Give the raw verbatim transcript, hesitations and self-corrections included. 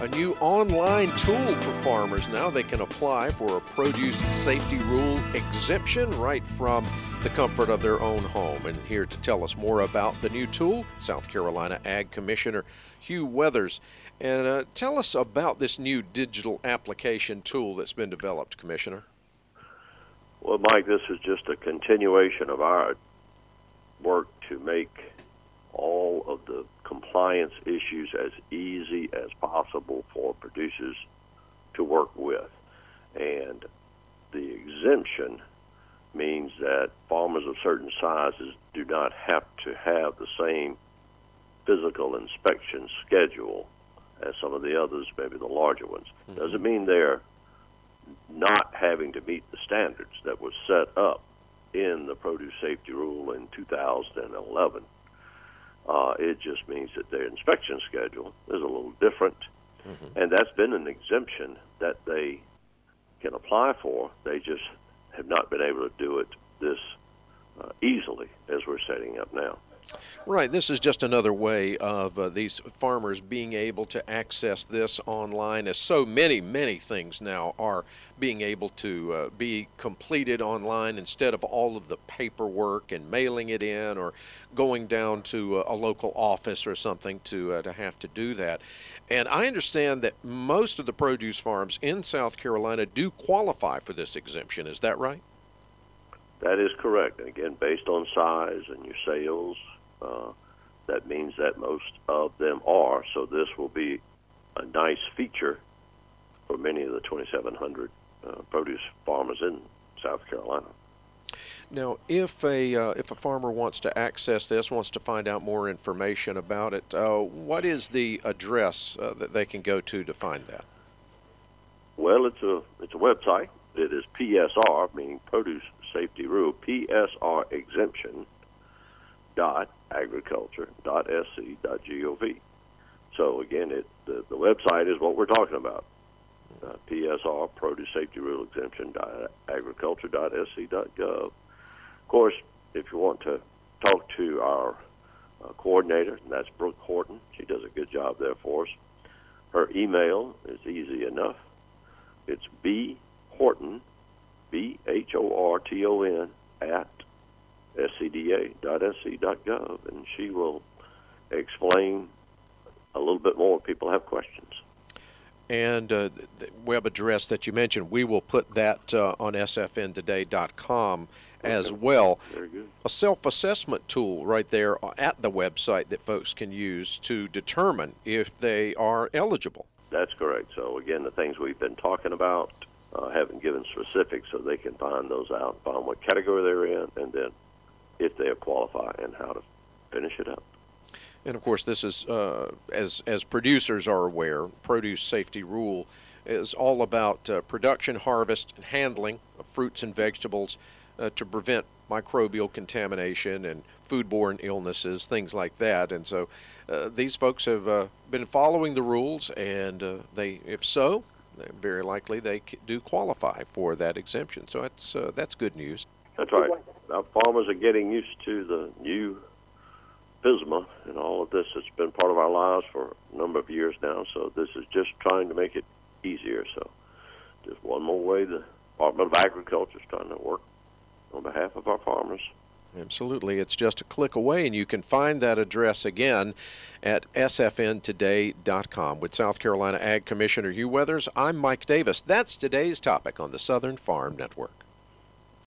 new online tool for farmers now. They can apply for a produce safety rule exemption right from the comfort of their own home. And here to tell us more about the new tool, South Carolina Ag Commissioner Hugh Weathers. And uh, tell us about this new digital application tool that's been developed, Commissioner. Well, Mike, this is just a continuation of our work to make all of the compliance issues as easy as possible for producers to work with. And the exemption means that farmers of certain sizes do not have to have the same physical inspection schedule as some of the others, maybe the larger ones. Mm-hmm. Doesn't mean they're not having to meet the standards that were set up in the produce safety rule in two thousand eleven. Uh, it just means that their inspection schedule is a little different, mm-hmm. and that's been an exemption that they can apply for. They just have not been able to do it this uh, easily as we're setting up now. Right. This is just another way of uh, these farmers being able to access this online, as so many, many things now are being able to uh, be completed online instead of all of the paperwork and mailing it in or going down to a, a local office or something to uh, to have to do that. And I understand that most of the produce farms in South Carolina do qualify for this exemption. Is that right? That is correct. And again, based on size and your sales, Uh, that means that most of them are. So this will be a nice feature for many of the twenty-seven hundred uh, produce farmers in South Carolina. Now, if a uh, if a farmer wants to access this, wants to find out more information about it, uh, what is the address uh, that they can go to to find that? Well, it's a it's a website. It is P S R, meaning Produce Safety Rule, P S R exemption dot agriculture dot s c dot gov. So again, it the, the website is what we're talking about. Uh, P S R, Produce Safety Rule Exemption dot agriculture dot s c dot gov. Of course, if you want to talk to our uh, coordinator, and that's Brooke Horton, she does a good job there for us. Her email is easy enough. It's B Horton, B H O R T O N, at S C D A dot S C dot gov, and she will explain a little bit more if people have questions. And uh, the web address that you mentioned, we will put that uh, on S F N today dot com as okay. well. Very good. A self-assessment tool right there at the website that folks can use to determine if they are eligible. That's correct. So again, the things we've been talking about, uh, haven't given specifics, so they can find those out, find what category they're in, and then if they qualify and how to finish it up. And of course, this is, uh, as as producers are aware, Produce Safety Rule is all about uh, production, harvest, and handling of fruits and vegetables uh, to prevent microbial contamination and foodborne illnesses, things like that. And so uh, these folks have uh, been following the rules, and uh, they, if so, very likely they do qualify for that exemption. So that's uh, that's good news. That's right. Our farmers are getting used to the new FSMA and all of this. It's been part of our lives for a number of years now, so this is just trying to make it easier. So just one more way the Department of Agriculture is trying to work on behalf of our farmers. Absolutely. It's just a click away, and you can find that address again at S F N today dot com. With South Carolina Ag Commissioner Hugh Weathers, I'm Mike Davis. That's today's topic on the Southern Farm Network.